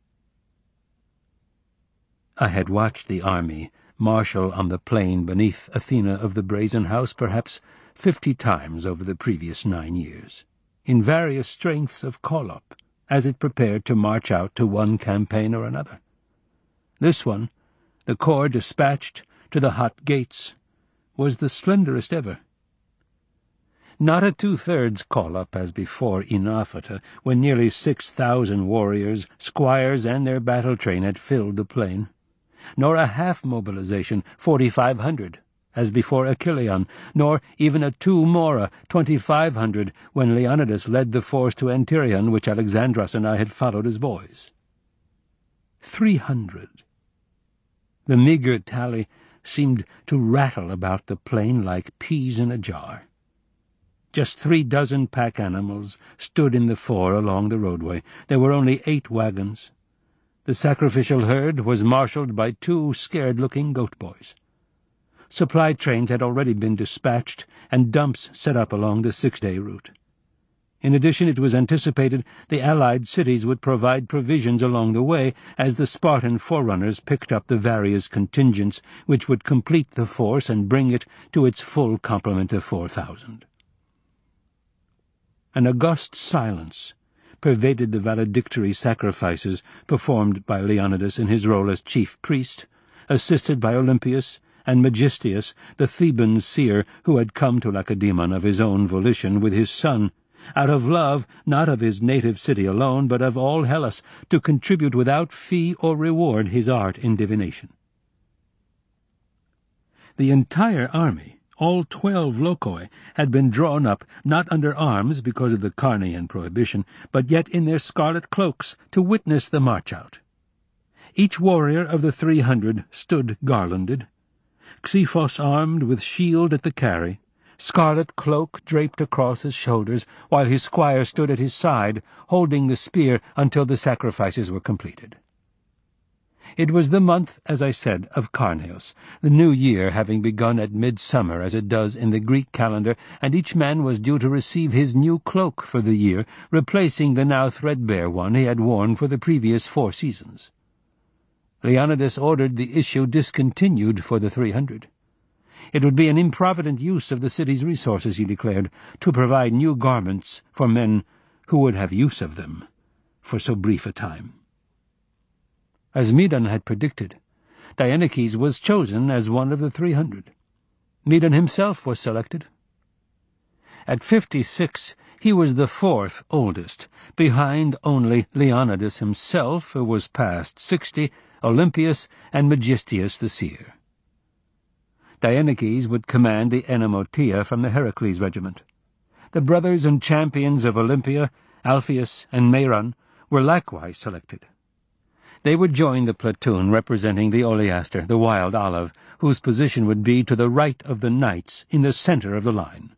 I had watched the army marshal on the plain beneath Athena of the Brazen House perhaps fifty times over the previous nine years, in various strengths of call-up, as it prepared to march out to one campaign or another. This one, the corps dispatched to the hot gates, was the slenderest ever. Not a two-thirds call-up as before Enophata, when nearly six thousand warriors, squires, and their battle train had filled the plain, nor a half-mobilization, forty-five hundred, as before Achilleon, nor even a two-mora, twenty-five hundred, when Leonidas led the force to Antireon, which Alexandros and I had followed as boys. Three hundred. The meagre tally seemed to rattle about the plain like peas in a jar. Just three dozen pack animals stood in the fore along the roadway. There were only eight wagons. The sacrificial herd was marshalled by two scared-looking goat boys. Supply trains had already been dispatched and dumps set up along the six-day route. In addition, it was anticipated the allied cities would provide provisions along the way as the Spartan forerunners picked up the various contingents which would complete the force and bring it to its full complement of four thousand. An august silence pervaded the valedictory sacrifices performed by Leonidas in his role as chief priest, assisted by Olympius and Megistius, the Theban seer who had come to Lacedaemon of his own volition with his son, out of love not of his native city alone, but of all Hellas, to contribute without fee or reward his art in divination. The entire army, all twelve locoi, had been drawn up, not under arms because of the Carnean prohibition, but yet in their scarlet cloaks, to witness the march-out. Each warrior of the three hundred stood garlanded, Xephos armed with shield at the carry, scarlet cloak draped across his shoulders, while his squire stood at his side, holding the spear until the sacrifices were completed. It was the month, as I said, of Carneus, the new year having begun at midsummer as it does in the Greek calendar, and each man was due to receive his new cloak for the year, replacing the now threadbare one he had worn for the previous four seasons. Leonidas ordered the issue discontinued for the three hundred. It would be an improvident use of the city's resources, he declared, to provide new garments for men who would have use of them for so brief a time. As Medon had predicted, Dieneces was chosen as one of the three hundred. Medon himself was selected. At fifty-six, he was the fourth oldest, behind only Leonidas himself, who was past sixty, Olympius, and Megistius the seer. Dieneces would command the Enemotia from the Heracles regiment. The brothers and champions of Olympia, Alpheus and Mairon, were likewise selected. They would join the platoon representing the oleaster, the wild olive, whose position would be to the right of the knights, in the center of the line.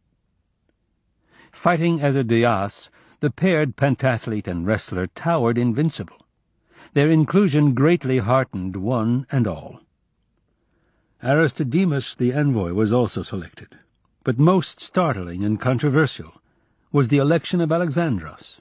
Fighting as a dias, the paired pentathlete and wrestler towered invincible. Their inclusion greatly heartened one and all. Aristodemus the envoy was also selected, but most startling and controversial was the election of Alexandros.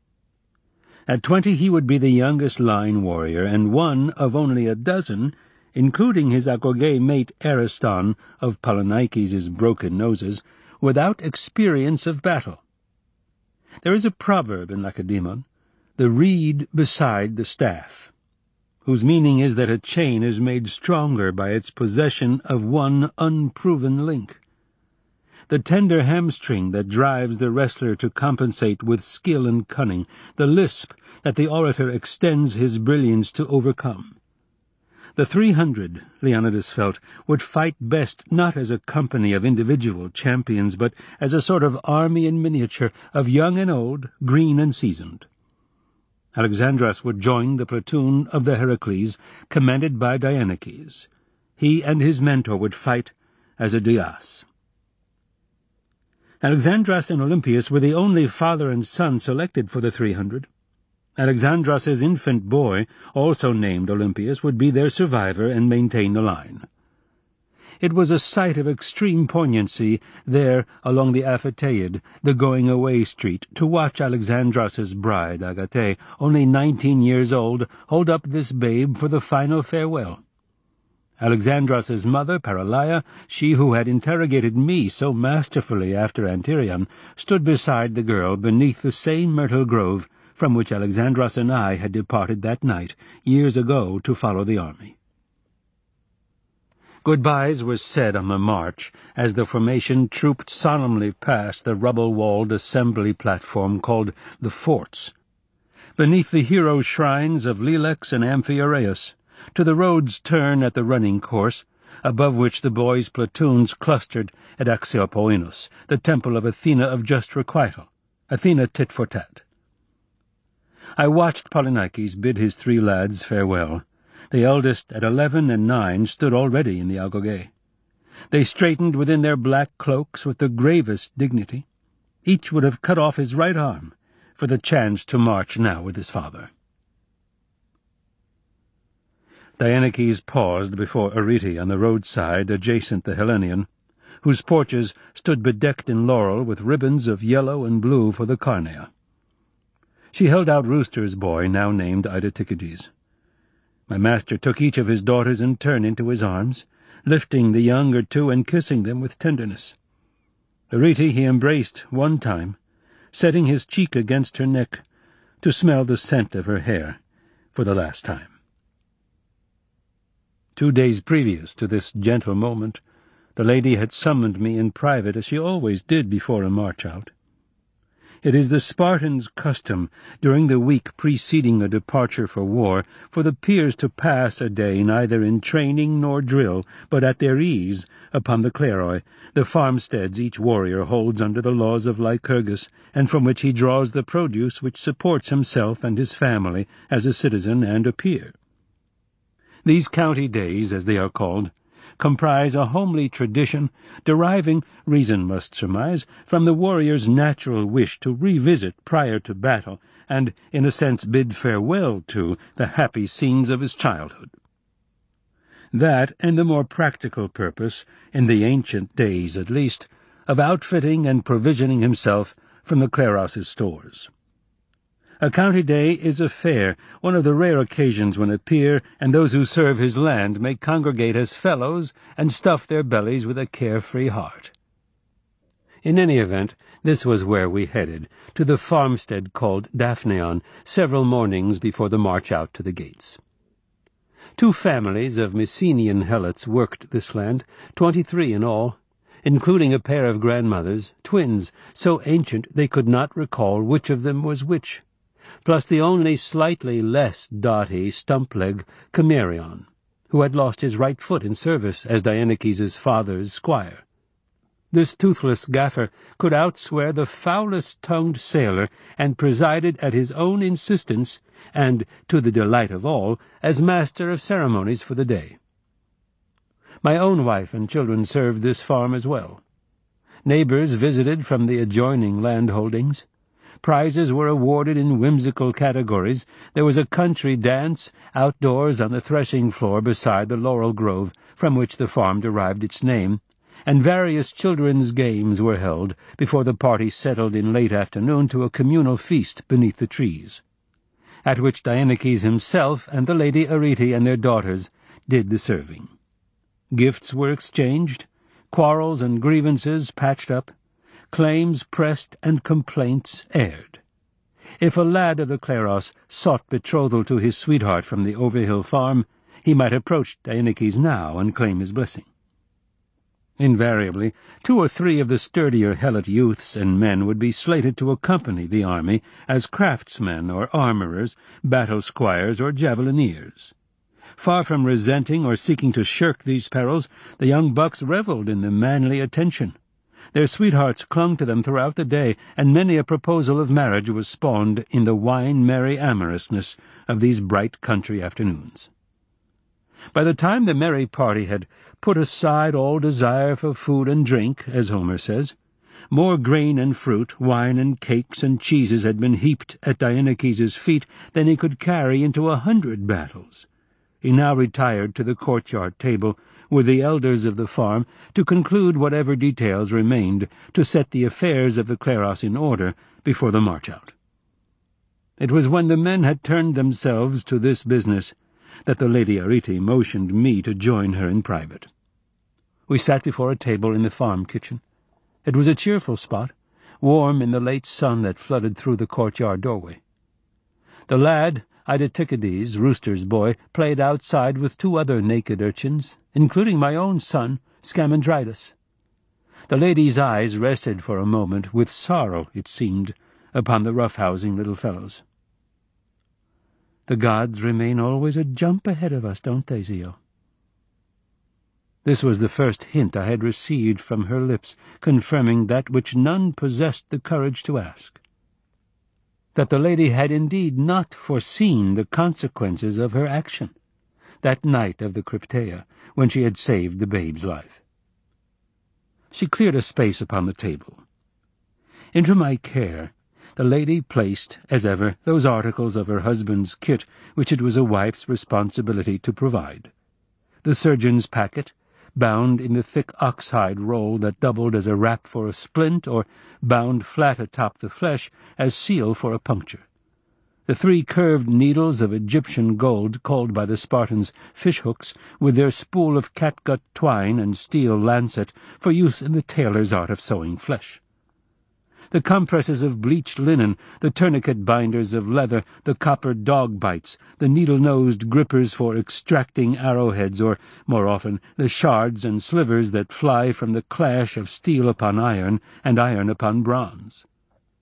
At twenty he would be the youngest line warrior, and one of only a dozen, including his Agoge mate Ariston of Polynices' broken noses, without experience of battle. There is a proverb in Lacedaemon, the reed beside the staff, whose meaning is that a chain is made stronger by its possession of one unproven link. The tender hamstring that drives the wrestler to compensate with skill and cunning, the lisp that the orator extends his brilliance to overcome. The three hundred, Leonidas felt, would fight best not as a company of individual champions, but as a sort of army in miniature of young and old, green and seasoned. Alexandros would join the platoon of the Heracles, commanded by Dieneces. He and his mentor would fight as a dias. Alexandros and Olympius were the only father and son selected for the three hundred. Alexandros's infant boy, also named Olympius, would be their survivor and maintain the line. It was a sight of extreme poignancy there along the Aphoteid, the going-away street, to watch Alexandros's bride, Agate, only nineteen years old, hold up this babe for the final farewell. Alexandros's mother, Paralia, she who had interrogated me so masterfully after Antiryon, stood beside the girl beneath the same myrtle grove from which Alexandros and I had departed that night, years ago, to follow the army. Goodbyes were said on the march as the formation trooped solemnly past the rubble-walled assembly platform called the forts, beneath the hero shrines of Lelex and Amphiaraus, to the road's turn at the running course, above which the boys' platoons clustered at Axiopoinos, the temple of Athena of just requital, Athena tit for tat. I watched Polynices bid his three lads farewell. The eldest, at eleven and nine, stood already in the Agoge. They straightened within their black cloaks with the gravest dignity. Each would have cut off his right arm for the chance to march now with his father. Dieneces paused before Arete on the roadside adjacent the Hellenion, whose porches stood bedecked in laurel with ribbons of yellow and blue for the Carnea. She held out Rooster's boy, now named Idotikides. My master took each of his daughters in turn into his arms, lifting the younger two and kissing them with tenderness. Arete he embraced one time, setting his cheek against her neck to smell the scent of her hair for the last time. Two days previous to this gentle moment, the lady had summoned me in private, as she always did before a march-out. It is the Spartans' custom, during the week preceding a departure for war, for the peers to pass a day neither in training nor drill, but at their ease, upon the Cleroi, the farmsteads each warrior holds under the laws of Lycurgus, and from which he draws the produce which supports himself and his family as a citizen and a peer. These county days, as they are called, comprise a homely tradition deriving, reason must surmise, from the warrior's natural wish to revisit prior to battle and, in a sense, bid farewell to the happy scenes of his childhood. That and the more practical purpose, in the ancient days at least, of outfitting and provisioning himself from the Cleros's stores. A county day is a fair, one of the rare occasions when a peer and those who serve his land may congregate as fellows and stuff their bellies with a carefree heart. In any event, this was where we headed, to the farmstead called Daphneon, several mornings before the march out to the gates. Two families of Mycenaean helots worked this land, twenty-three in all, including a pair of grandmothers, twins, so ancient they could not recall which of them was which, plus the only slightly less doughty stump-leg Chimerion, who had lost his right foot in service as Dieneces' father's squire. This toothless gaffer could outswear the foulest-tongued sailor, and presided at his own insistence, and, to the delight of all, as master of ceremonies for the day. My own wife and children served this farm as well. Neighbors visited from the adjoining landholdings. Prizes were awarded in whimsical categories. There was a country dance outdoors on the threshing floor beside the laurel grove from which the farm derived its name, and various children's games were held before the party settled in late afternoon to a communal feast beneath the trees, at which Dieneces himself and the Lady Arete and their daughters did the serving. Gifts were exchanged, quarrels and grievances patched up, claims pressed and complaints aired. If a lad of the Cleros sought betrothal to his sweetheart from the Overhill farm, he might approach Dieneces now and claim his blessing. Invariably, two or three of the sturdier helot youths and men would be slated to accompany the army as craftsmen or armourers, battle squires or javelineers. Far from resenting or seeking to shirk these perils, the young bucks revelled in the manly attention. Their sweethearts clung to them throughout the day, and many a proposal of marriage was spawned in the wine-merry amorousness of these bright country afternoons. By the time the merry party had put aside all desire for food and drink, as Homer says, more grain and fruit, wine and cakes and cheeses had been heaped at Dieneces' feet than he could carry into a hundred battles. He now retired to the courtyard table with the elders of the farm to conclude whatever details remained to set the affairs of the Cleros in order before the march-out. It was when the men had turned themselves to this business that the Lady Arete motioned me to join her in private. We sat before a table in the farm kitchen. It was a cheerful spot, warm in the late sun that flooded through the courtyard doorway. The lad, Idotikides, Rooster's boy, played outside with two other naked urchins, including my own son, Scamandridas. The lady's eyes rested for a moment, with sorrow, it seemed, upon the rough-housing little fellows. The gods remain always a jump ahead of us, don't they, Zio? This was the first hint I had received from her lips, confirming that which none possessed the courage to ask, that the lady had indeed not foreseen the consequences of her action, that night of the Crypteia, when she had saved the babe's life. She cleared a space upon the table. Into my care the lady placed, as ever, those articles of her husband's kit which it was a wife's responsibility to provide. The surgeon's packet, bound in the thick oxhide roll that doubled as a wrap for a splint, or bound flat atop the flesh as seal for a puncture. The three curved needles of Egyptian gold, called by the Spartans fishhooks, with their spool of catgut twine and steel lancet for use in the tailor's art of sewing flesh. The compresses of bleached linen, the tourniquet binders of leather, the copper dog bites, the needle-nosed grippers for extracting arrowheads, or, more often, the shards and slivers that fly from the clash of steel upon iron and iron upon bronze.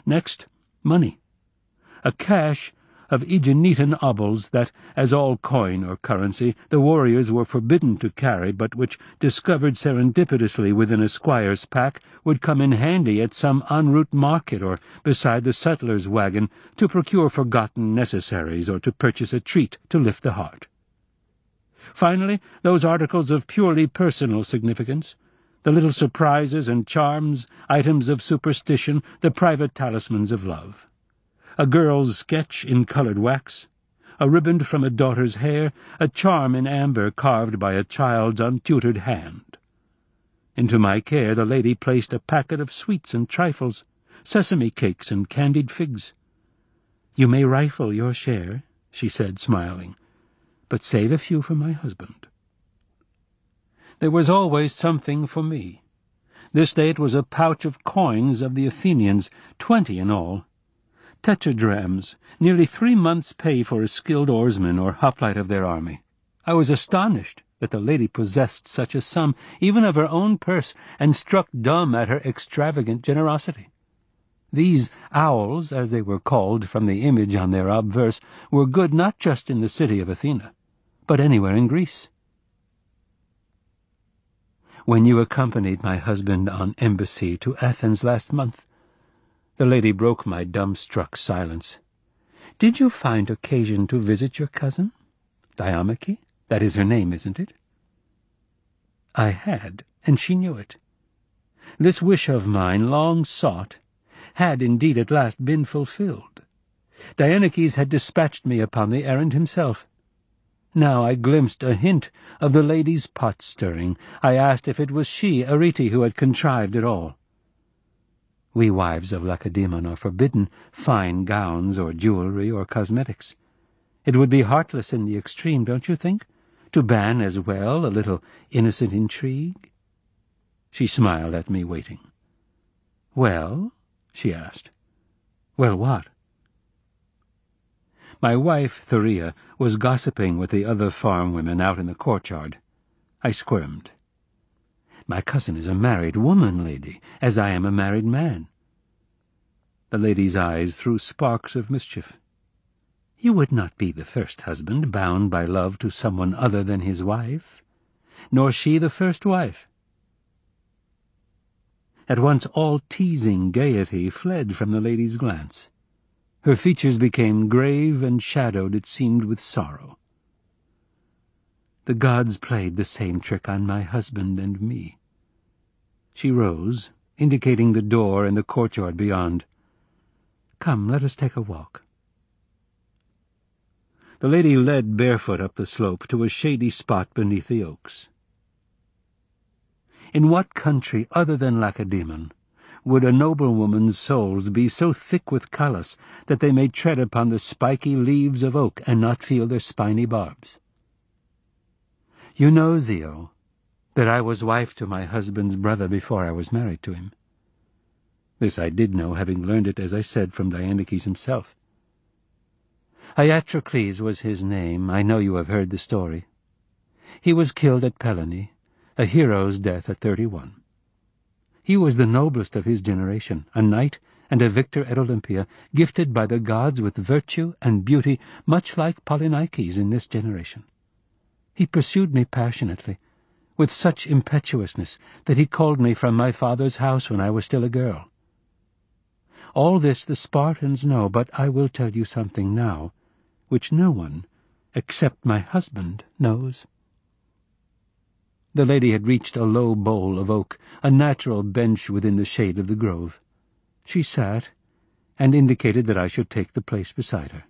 Next, money. A cache of Aeginetan obols that, as all coin or currency, the warriors were forbidden to carry, but which, discovered serendipitously within a squire's pack, would come in handy at some en route market or beside the settler's wagon to procure forgotten necessaries or to purchase a treat to lift the heart. Finally, those articles of purely personal significance, the little surprises and charms, items of superstition, the private talismans of love. A girl's sketch in coloured wax, a riband from a daughter's hair, a charm in amber carved by a child's untutored hand. Into my care the lady placed a packet of sweets and trifles, sesame cakes and candied figs. "You may rifle your share," she said, smiling, "but save a few for my husband." There was always something for me. This day it was a pouch of coins of the Athenians, twenty in all. Tetradrams, nearly three months' pay for a skilled oarsman or hoplite of their army. I was astonished that the lady possessed such a sum, even of her own purse, and struck dumb at her extravagant generosity. These owls, as they were called from the image on their obverse, were good not just in the city of Athena, but anywhere in Greece. "When you accompanied my husband on embassy to Athens last month," the lady broke my dumbstruck silence, "did you find occasion to visit your cousin? Diomede? That is her name, isn't it?" I had, and she knew it. This wish of mine, long sought, had indeed at last been fulfilled. Dionychus had dispatched me upon the errand himself. Now I glimpsed a hint of the lady's pot-stirring. I asked if it was she, Arete, who had contrived it all. We wives of Lacedaemon are forbidden fine gowns or jewelry or cosmetics. It would be heartless in the extreme, don't you think, to ban as well a little innocent intrigue? She smiled at me, waiting. "Well?" she asked. "Well, what?" My wife, Thurea, was gossiping with the other farm women out in the courtyard. I squirmed. "My cousin is a married woman, lady, as I am a married man." The lady's eyes threw sparks of mischief. "You would not be the first husband bound by love to someone other than his wife, nor she the first wife." At once all teasing gaiety fled from the lady's glance. Her features became grave and shadowed, it seemed, with sorrow. "The gods played the same trick on my husband and me." She rose, indicating the door and the courtyard beyond. "Come, let us take a walk." The lady led barefoot up the slope to a shady spot beneath the oaks. In what country other than Lacedaemon would a noblewoman's soles be so thick with callus that they may tread upon the spiky leaves of oak and not feel their spiny barbs? "You know, Zio, that I was wife to my husband's brother before I was married to him." This I did know, having learned it, as I said, from Dionychus himself. Iatrocles was his name. I know you have heard the story. He was killed at Pelene, a hero's death at thirty-one. He was the noblest of his generation, a knight and a victor at Olympia, gifted by the gods with virtue and beauty, much like Polynices in this generation. He pursued me passionately, with such impetuousness that he called me from my father's house when I was still a girl. All this the Spartans know, but I will tell you something now, which no one, except my husband, knows. The lady had reached a low bole of oak, a natural bench within the shade of the grove. She sat, and indicated that I should take the place beside her.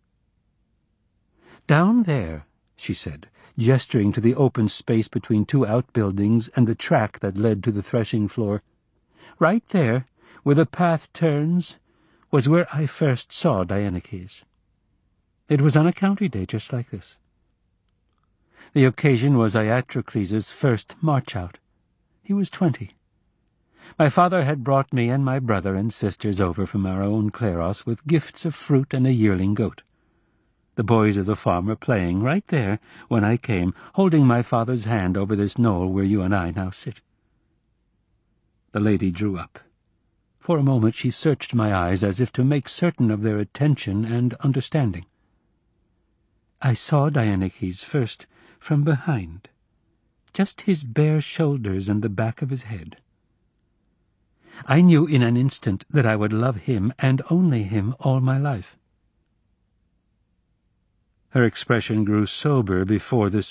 "Down there," she said, gesturing to the open space between two outbuildings and the track that led to the threshing floor, "right there, where the path turns, was where I first saw Dionychus. It was on a county day just like this. The occasion was Iatrocles' first march-out. He was twenty. My father had brought me and my brother and sisters over from our own Claros with gifts of fruit and a yearling goat. The boys of the farm were playing right there when I came, holding my father's hand over this knoll where you and I now sit." The lady drew up. For a moment she searched my eyes as if to make certain of their attention and understanding. "I saw Dianykes first from behind, just his bare shoulders and the back of his head. I knew in an instant that I would love him, and only him, all my life." Her expression grew sober before this